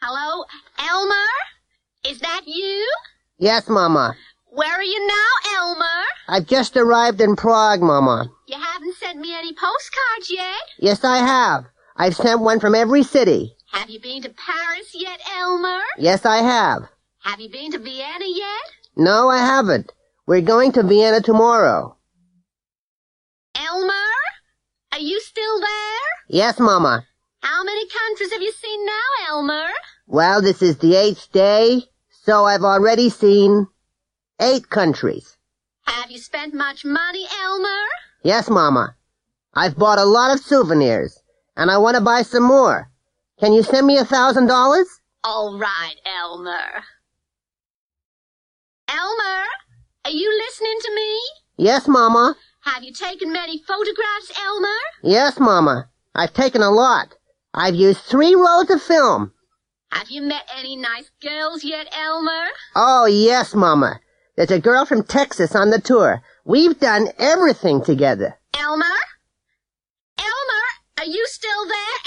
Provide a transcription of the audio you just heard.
Hello, Elmer? Is that you? Yes, Mama. Where are you now, Elmer? I've just arrived in Prague, Mama. You haven't sent me any postcards yet. Yes, I have. I've sent one from every city. Have you been to Paris yet, Elmer? Yes, I have. Have you been to Vienna yet? No, I haven't. We're going to Vienna tomorrow. Elmer? Are you still there? Yes, Mama. How many countries have you seen now, Elmer? Well, this is the 8th day, so I've already seen 8 countries. Have you spent much money, Elmer? Yes, Mama. I've bought a lot of souvenirs, and I want to buy some more. Can you send me $1,000? All right, Elmer. Elmer, are you listening to me? Yes, Mama. Have you taken many photographs, Elmer? Yes, Mama. I've taken a lot. I've used 3 rolls of film. Have you met any nice girls yet, Elmer? Oh, yes, Mama. There's a girl from Texas on the tour. We've done everything together. Elmer? Elmer, are you still there,